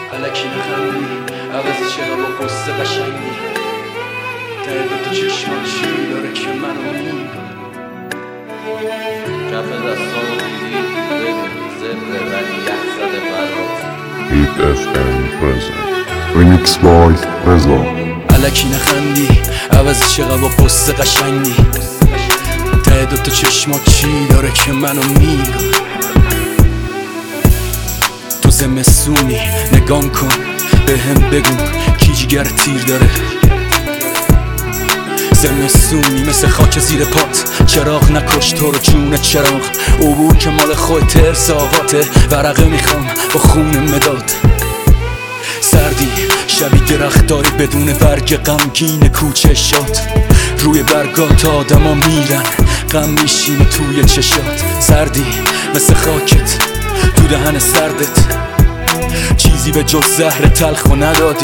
الکی نخندی عوض چرا با قصه قشنگی ته دوتا چشمان چی داره که منو میگه کف دستامو دیدی ببین زبره ولی یخ زده براز Hit FM present Remix by رضا الکی نخندی عوض چرا با قصه قشنگی ته دوتا چشمان چی داره که منو میگه تو زمستونی نگام کن به هم بگو کی جگر تیر داره زمستونی مثل خاک زیر پات چراغ نکش تو رو جون چراغ عبور که مال خود ترس آقاته ورقه میخوام با خون مداد سردی شبی درخت داری بدون برگ غمگین کوچه شاد روی برگات آدما میرن غم میشینه توی چشات سردی مثل خاکت تو دهن سردت چیزی به جز زهر تلخو ندادی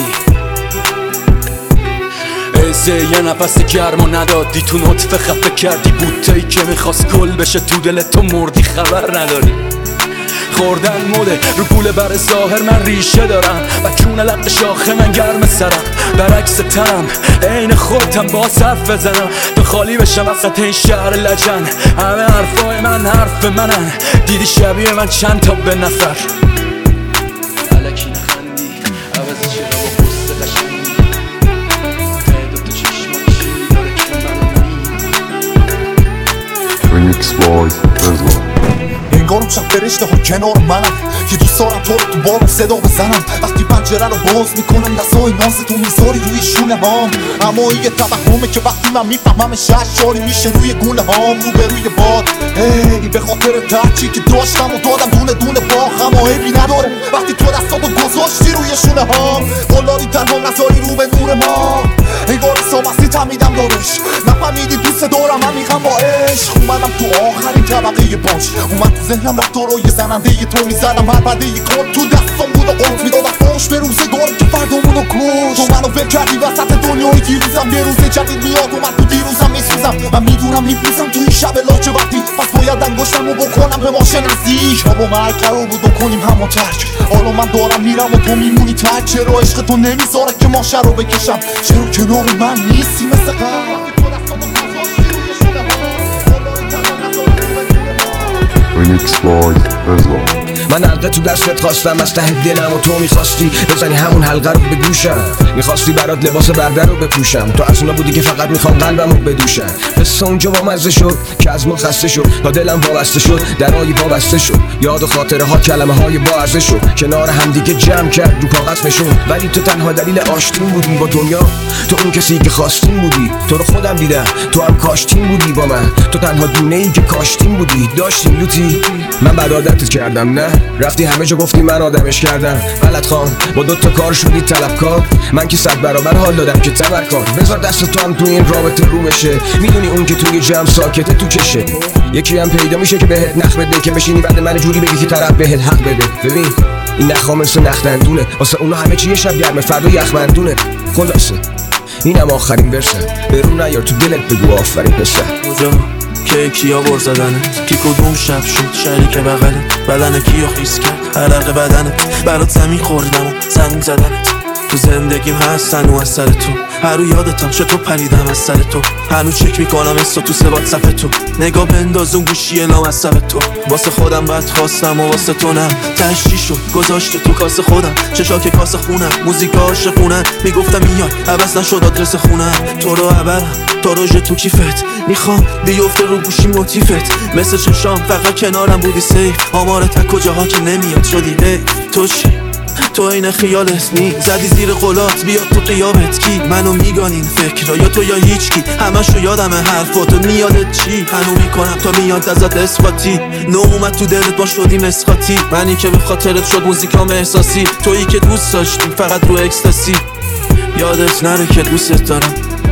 ازه یه نفس گرمو ندادی تو نطفه خفه کردی بوتهی که میخواست گل بشه تو دلت تو مردی خبر نداری خوردن موده رو پول بر ظاهر من ریشه دارم و کون لق شاخه من گرم سرم برعکس تنم عین خودم با صرف بزنم تو خالی بشم وسط این شهر لجن همه حرفای من حرف منن دیدی شبیه من چند تا به نفر الکی نخندی عوض چرا با قصه قشنگی ته دوتا چشمان چی داره که منو Remix by رضا انگارم شب فرشته ها کنار منم که دوست دارم تو رو تو بارم صدا بزنم وقتی پنجره رو باز میکنم دستای ناز تو میذاری روی شونه هام اما یه توهمه که وقتی من میفهمم شاری میشه روی گونه هام رو به روی باد ای به خاطر ترچی که داشتم و دادم دونه دونه باخم و عیبی نداره وقتی تو دستاتو گذاشتی روی شونه هام قلاری تنها نذاری رو به نور ما انگار سامستی تمیدم دارش نفهمیدی دوست دارم من میخوام با عشق اومدم تو آخرین طبقه باش اومد تو ذهنم رفتارای زننده تو میزدم هر پرده ی کار تو دستم بود و قلط میدادم فاش به روزگاری که فردامونو کش تو منو ول کردی وسط دنیای دیروزم یه روز جدید میاد و من تو دیروزم میسوزم من میدونم میپوزم تو این شب لاچه وقتی پس باید انگشتمو بکنم به ما شناسی شب و مرگ قرار بود بکنیم همو ترک حالا من دارم میرم و تو میمونی ترک چرا عشق تو نمیذاره که ماشه رو بکشم چرا کنار من نیستی مثل قبل Remix by رضا من حلقه تو دستت خواستم از ته دلم و تو میخواستی بزنی همون حلقه رو به گوشم میخواستی برات لباس برده رو بپوشم تو از اونا بودی که فقط میخوام قلبم رو بدوشم قصه اونجا با مزه شد که از ما خسته شد تا دلم وابسته شد درایی وابسته شد یاد و خاطره ها کلمه های با ارزش شد کنار همدیگه جمع کرد رو کاغذ نشون ولی تو تنها دلیل آشتیم بودی با دنیا تو اون کسی که خواستیم بودی تو رو خودم دیدم تو هم کاشتیم بودی با من تو تنها دونه ای که کاشتیم بودی داشتیم لوتی من بد عادتت کردم نه رفتی همه جا گفتی من آدمش کردم غلط خان با دوتا کار شدی طلبکار من که 100 برابر حال دادم که تبرکار بذار دست تو هم تو این رابطه رو بشه میدونی اون که توی جمع ساکته تو چشه یکی هم پیدا میشه که بهت نخ بده که بشینی بعد من جوری بگی که طرف بهت حق بده ببین این نخا مثل نخ دندونه واسه اونا همه چی یه شب گرمه فردا یخمندونه خلاصه اینم آخرین ورسه برون نیار تو دلت بگو آفرین پسر کجا که کیا بر زدنت کی کدوم شب شد شریک بغلت بدن کیو خیس کرد عرق بدنت برات زمین خوردم و زنگ زدنت تو زندگیم هستن و از سر تو هر رو یادتم چطور پریدم از سر تو هنو چک میکنم استو تو سه واتساپ تو نگاه بندازون گوشی لامصب تو واسه خودم بد خواستم و واسه تو نه تشتی شد گذاشته تو کاسه خودم چشاک کاسه خونم موزیک عاشقونم میگفتم میای عوض نشد آدرس خونم تو رو عبرم تا روژه تو کیفت میخوام بیفته رو گوشی موتیفت مثل چشام فقط کنارم بودی سیف آمار تک کجاها که نمیاد شدی ای تو چی تو این خیالت نی زدی زیر قلات بیاد تو قیابت کی منو میگانین فکر یا تو یا هیچ کی همشو یادمه حرفاتو میادت چی هنو میکنم تا میاد ازت اثباتی نو اومد تو دلت با شدیم اسخاطی منی که به خاطرت شد موزیکام احساسی تویی که دوست داشتیم فقط رو اکستاسی یادت نره که دوست دارم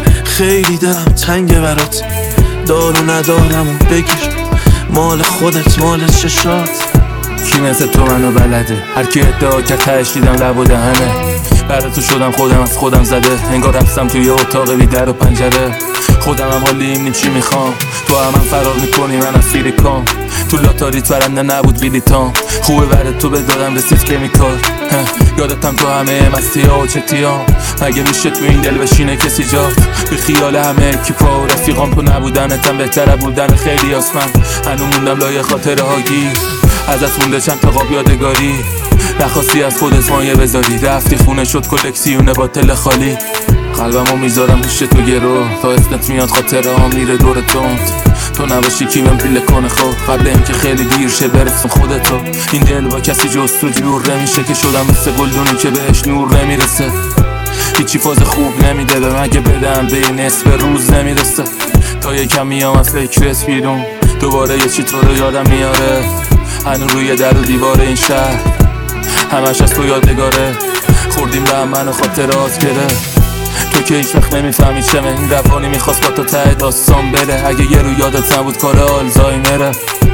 خیلی دلم تنگه برات دار و ندارم و بگیر مال خودت مال چشات کی مثل تو منو بلده هر کی ادعا که تهش دیدم لب و دهنه برای تو شدم خودم از خودم زده، انگار رفتم توی اتاق بی در و پنجره. خودم هم حالیم نیم چی میخوام، تو هم فرار میکنی من از فیریکام. تو لاتاریت برنده نبود بیلیتام، خوبه برای تو به دادم رسید کمیکال. یادتم تو همه مستی ها و چتیام، مگه میشه تو این دل بشینه کسی جات؟ به خیال همه اکیپا و رفیقام تو نبودنتم بهتره بودن خیلی آسمن. هنو موندم لایه خاطره ها گیر، ازت مونده چند تا قاب یادگاری. نخواستی از خودت مایه بذاری، رفتی خونه شد کلکسیون باطل خالی. قلبمو میذارم پیش تو گرو، تا اسمت میاد خاطره ها میره دور تند. تو نباشی کی بهم پیله کنه خب، قبل اینکه خیلی دیر شه برسون خودتو. این دل با کسی جز تو جور نمیشه که شدم مثل گلدونی که بهش نور نمیرسه. هیچی فاز خوب نمیده به من که بدم به این نصف روز نمیرسه. تا یکم میام از فکرت بیرون، دوباره یه چی تو رو یادم میاره. هنو روی در و دیوار این شهر همش از تو یادگاره. خوردیم به هم منو خاطرات گره، تو که هیچ وقت نمیفهمی چمه. این روانی میخواست با تو ته داستان بره، اگه یه رو یادت نبود کار آلزایمره.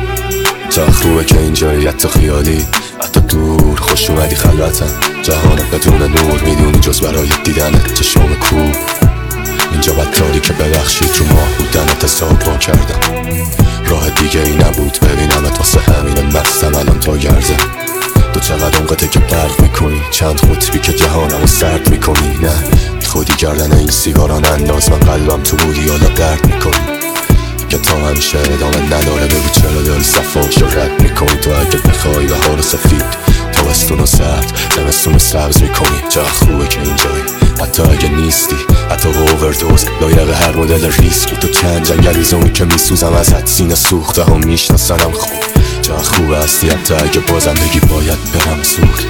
چه خوبه که اینجایی حتی خیالی، حتی دور خوش اومدی خلوتم. جهانت بدون نور میدونی جز برای دیدنت چشم کوب. اینجا بدتاری که ببخشید رو ماه بودنت حساب با کردم. راه دیگه ای نبود ببینمت، واسه همین مستم الان تا گرزه. تو چقدر اونقدر که برق میکنی، چند قطبی که جهانمو سرد میکنی. نه خودی کردن این سیگاران انداز، من قلبم تو بودی حالا درد میکنی. که تا همیشه ادامه نداره، بگو چرا داری صفاشو رد میکنی. تو اگه بخوای بهار سفید، تابستون و سرد، زمستون سبز میکنی. چقدر خوبه که اینجایی حتی اگه نیستی، حتی با اووردوز لایق هر مدل ریسکی. تو چند جنگلی زومی که میسوزم ازت، سینه سوخته هم میشناسنم خوب. چقدر خوبه هستی حتی اگه بازم بگی باید برم زود.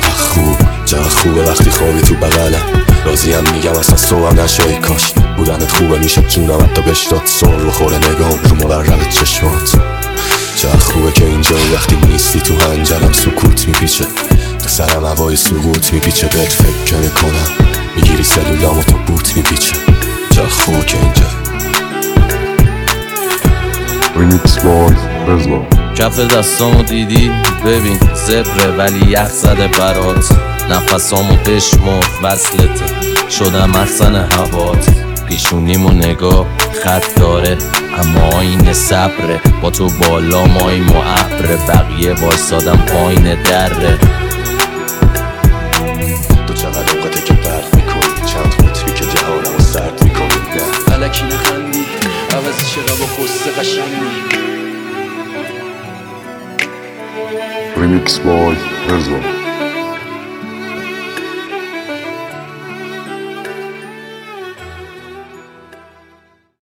چقدر خوبه وقتی خوابی تو بغلم، راضیم میگم اصلا صبحم نشه ای کاش. بودنت خوبه میشه جونم حتی بشتاد سر بخوره نگام رو مبرم چشمات. چقدر خوبه که اینجایی وقتی نیستی، تو هنجرم سکوت میپیچه، تو سرم هوای سقوط میپیچه. بهت فکر میکنم میگیری سلولامو تو بوت میپیچه. چقدر خوبه که اینجایی. Remix by Reza. کف دستامو دیدی ببین زبره ولی یخ زده برات. نفسامو بشمر وصلته شدم مخزن هوات. پیشونیمو نگاه خط داره اما آینه صبره. با تو بالا ماییم و ابره، بقیه وایسادم پایین دره. تو چقدر اونقدر که برق میکنی، چند قطبی که جهانمو سرد میکنی. نه الکی نخندی، عوضی چقدر با قصه قشنگی. Remix by Reza.